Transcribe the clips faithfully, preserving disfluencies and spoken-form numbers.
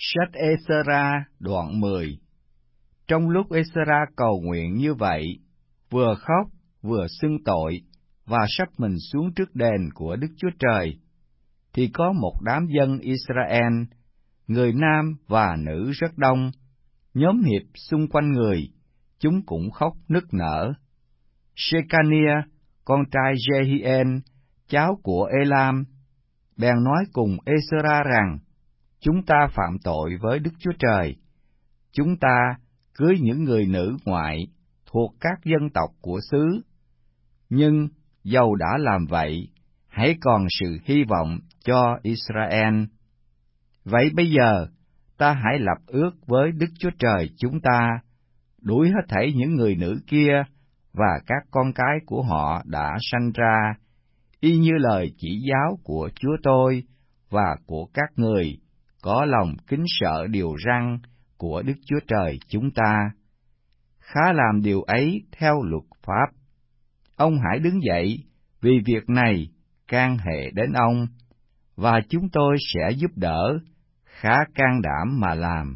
Sách Ê-sơ-ra đoạn mười. Trong lúc Ê-sơ-ra cầu nguyện như vậy, vừa khóc, vừa xưng tội, và sắp mình xuống trước đền của Đức Chúa Trời, thì có một đám dân Israel, người nam và nữ rất đông, nhóm hiệp xung quanh người, chúng cũng khóc nức nở. Sê-ca-nia, con trai Giê-hi-en, cháu của Ê-lam, bèn nói cùng Ê-sơ-ra rằng: Chúng ta phạm tội với Đức Chúa Trời. Chúng ta cưới những người nữ ngoại thuộc các dân tộc của xứ. Nhưng dầu đã làm vậy, hãy còn sự hy vọng cho Israel. Vậy bây giờ, ta hãy lập ước với Đức Chúa Trời chúng ta, đuổi hết thảy những người nữ kia và các con cái của họ đã sanh ra, y như lời chỉ giáo của Chúa tôi và của các người có lòng kính sợ điều răn của Đức Chúa Trời chúng ta. Khá làm điều ấy theo luật pháp. Ông hãy đứng dậy, vì việc này can hệ đến ông, và chúng tôi sẽ giúp đỡ, khá can đảm mà làm.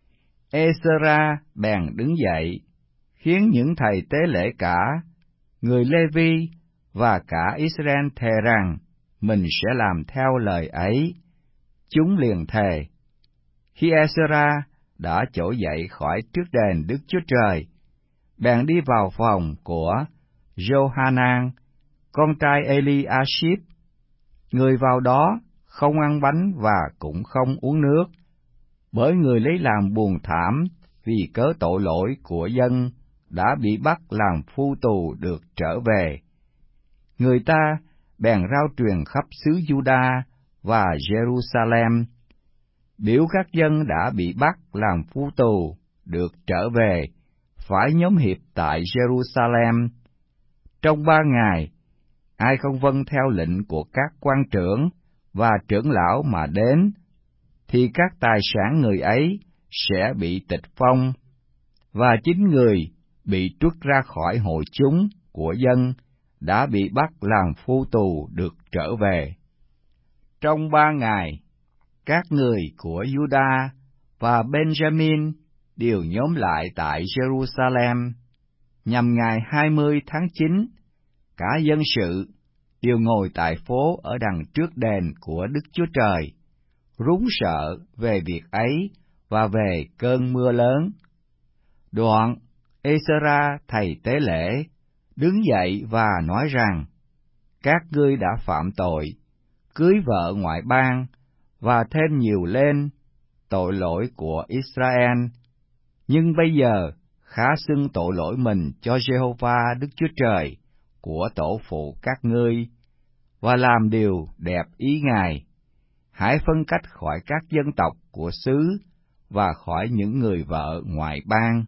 Ê-sơ-ra bèn đứng dậy, khiến những thầy tế lễ cả, người Lê-vi và cả Israel thề rằng mình sẽ làm theo lời ấy. Chúng liền thề. Khi Ê-sơ-ra đã trỗi dậy khỏi trước đền Đức Chúa Trời, bèn đi vào phòng của Giô-ha-nan, con trai Ê-li-a-shíp. Người vào đó không ăn bánh và cũng không uống nước, bởi người lấy làm buồn thảm vì cớ tội lỗi của dân đã bị bắt làm phu tù được trở về. Người ta bèn rao truyền khắp xứ Giu-đa và Giê-ru-sa-lem, biểu các dân đã bị bắt làm phu tù được trở về phải nhóm hiệp tại Giê-ru-sa-lem. Trong ba ngày, ai không vâng theo lệnh của các quan trưởng và trưởng lão mà đến, thì các tài sản người ấy sẽ bị tịch phong, và chính người bị truất ra khỏi hội chúng của dân đã bị bắt làm phu tù được trở về. Trong ba ngày, các người của Giu-đa và Ben-jamin đều nhóm lại tại Giê-ru-sa-lem, nhằm ngày hai mươi tháng chín, cả dân sự đều ngồi tại phố ở đằng trước đền của Đức Chúa Trời, run sợ về việc ấy và về cơn mưa lớn. Đoạn, Ê-sơ-ra thầy tế lễ đứng dậy và nói rằng: Các ngươi đã phạm tội, cưới vợ ngoại bang, và thêm nhiều lên tội lỗi của Israel. Nhưng bây giờ khá xưng tội lỗi mình cho Giê-hô-va Đức Chúa Trời của tổ phụ các ngươi, và làm điều đẹp ý Ngài. Hãy phân cách khỏi các dân tộc của xứ và khỏi những người vợ ngoại bang.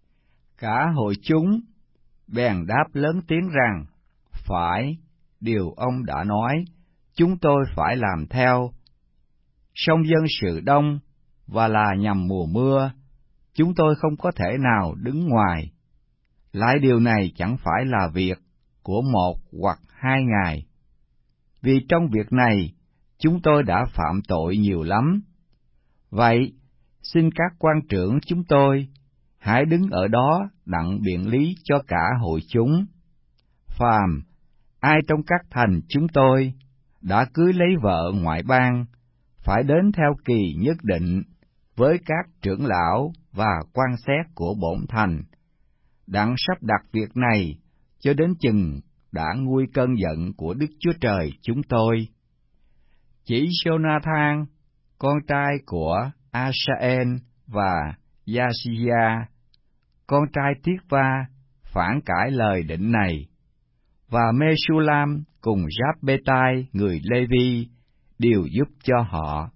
Cả hội chúng bèn đáp lớn tiếng rằng: Phải, điều ông đã nói, chúng tôi phải làm theo. Song dân sự đông, và là nhằm mùa mưa, chúng tôi không có thể nào đứng ngoài. Lại điều này chẳng phải là việc của một hoặc hai ngày. Vì trong việc này, chúng tôi đã phạm tội nhiều lắm. Vậy, xin các quan trưởng chúng tôi, hãy đứng ở đó đặng biện lý cho cả hội chúng. Phàm, ai trong các thành chúng tôi đã cưới lấy vợ ngoại bang, phải đến theo kỳ nhất định với các trưởng lão và quan xét của bổn thành, đặng sắp đặt việc này cho đến chừng đã nguôi cơn giận của Đức Chúa Trời chúng tôi. Chỉ Giô-na-than, con trai của A-sa-en và Ya-si-ya, con trai Tiết-va, phản cãi lời định này, và Mê-su-lam cùng Giáp-bê-tai người Lê-vi đều giúp cho họ.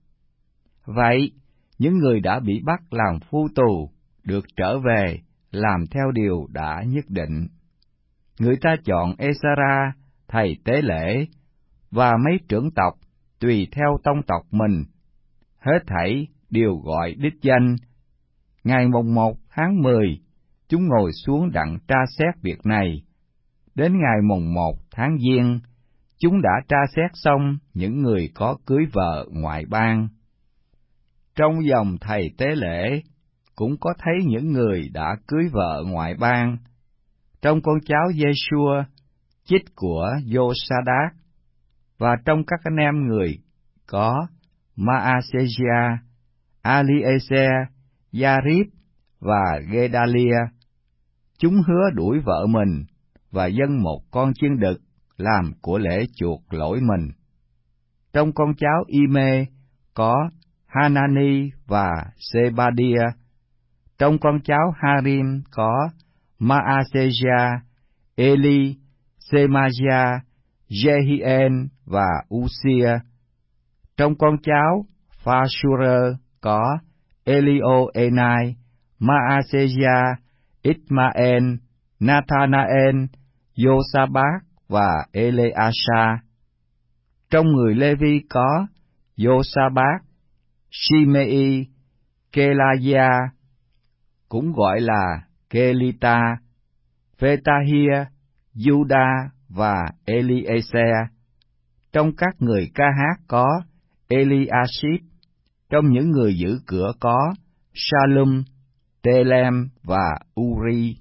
Vậy, những người đã bị bắt làm phu tù được trở về làm theo điều đã nhất định. Người ta chọn Ê-sơ-ra thầy tế lễ và mấy trưởng tộc tùy theo tông tộc mình, hết thảy đều gọi đích danh. Ngày mùng một tháng mười, chúng ngồi xuống đặng tra xét việc này. Đến ngày mùng một tháng Giêng, chúng đã tra xét xong những người có cưới vợ ngoại bang. Trong dòng thầy tế lễ cũng có thấy những người đã cưới vợ ngoại bang. Trong con cháu Giê-xua, chích của Giô-sa-đác, và trong các anh em người có Ma-a-sê-gia, A-li-ê-ze, Gia-ríp và Gê-đa-lia. Chúng hứa đuổi vợ mình và dâng một con chiên đực làm của lễ chuộc lỗi mình. Trong con cháu Y-mê có Ha-na-ni và Sê-ba-đia. Trong con cháu Ha-rim có Ma-a-sê-gia, Ê-li, Sê-ma-gia, Giê-hi-en và U-sia. Trong con cháu Pha-su-rơ có Ê-li-ô-ê-nai, Ma-a-sê-gia, Ít-ma-en, Na-tha-na-en, Giô-sa-bác và Ê-lê-a-sa. Trong người Lê-vi có Giô-sa-bác, Shi-mê-y, Kê-la-gia, cũng gọi là Kê-li-ta, Phê-ta-hia, Giu-đa và Ê-li-ê-xe. Trong các người ca hát có Ê-li-a-síp. Trong những người giữ cửa có Sa-lum, Tê-lem và U-ri.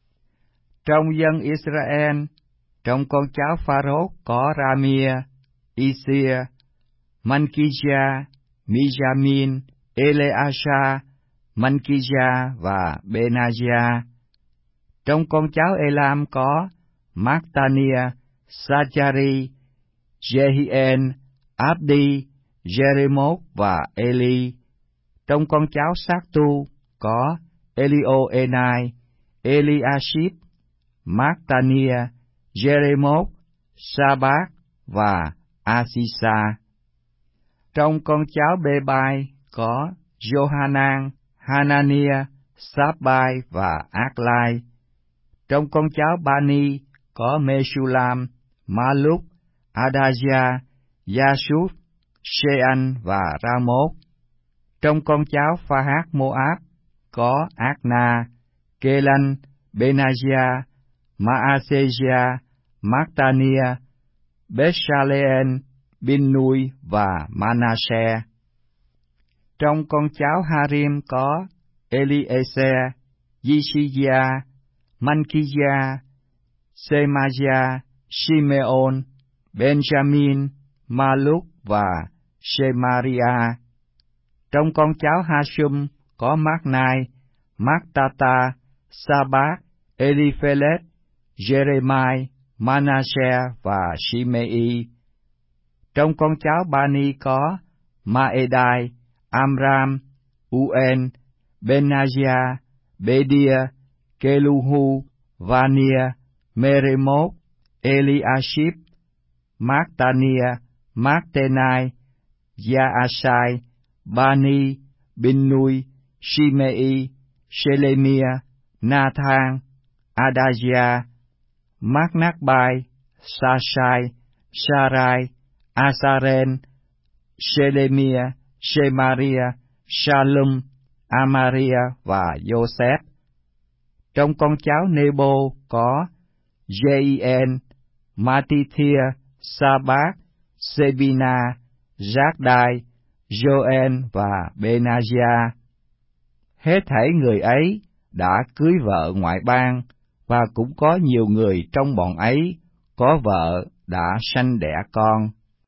Trong dân Israel, trong con cháu Pha-rốt có Ra-mia, Y-sia, Man-ki-gia, Mi-gia-min, Ê-lê-a-sa, Man-ki-gia và Bê-na-gia. Trong con cháu Ê-lam có Mát-ta-nia, Sa-cha-ri, Giê-hi-en, Áp-đi, Giê-rê-mốt và Ê-li. Trong con cháu Sát-tu có Ê-li-ô-ê-nai, Ê-li-a-síp, Mát-ta-nia, Giê-rê-mốt, Sa-bác và A-si-sa. Trong con cháu Bê-bai có Giô-ha-nan, Ha-na-nia, Sáp-bai và Ác-lai. Trong con cháu Ba-ni có Mê-su-lam, Ma-lúc, A-đa-gia, Gia-sút, Sê-anh và Ra-mốt. Trong con cháu Pha-hát-mô-áp có Ác-na, Kê-lanh, Bê-na-gia, Ma-a-sê-gia, Mát-ta-nia, Bét-sa-lê-en, Bin-nui và Ma-na-se. Trong con cháu Ha-rim có Ê-li-ê-xe, Yi-si-gia, Man-ki-gia, Sê-ma-gia, Shi-mê-ôn, Ben-ja-min, Ma-lúc và Sê-ma-ri-a. Trong con cháu Ha-sum có Mát-nai, Mát-ta-ta, Sa-bác, Ê-li-phê-lết, Giê-rê-mai, Ma-na-se và Shi-mê-y. Trong con cháu Ba-ni có Ma-ê-đai, Am-ram, U-en, Ben-na-gia, Bê-đia, Kê-lu-hu, Va-nia, Mê-rê-mốt, Ê-li-a-síp, Mát-ta-nia, Mát-tê-nai, Gia-a-sai, Ba-ni, Bin-nui, Shi-mê-y, Sê-lê-mia, Na-thang, A-đa-gia, Mát-nát-bai, Sa-sai, Sa-rai, A-sa-ren, Sê-lê-mia, Sê-ma-ria, Sa-lum, A-ma-ria và Giô-sép. Trong con cháu Nê-bô có Giê-i-en, Ma-ti-thia, Sa-bác, Sê-bi-na, Giác-đai, Giô-en và Bê-na-gia. Hết thảy người ấy đã cưới vợ ngoại bang, và cũng có nhiều người trong bọn ấy có vợ đã sanh đẻ con.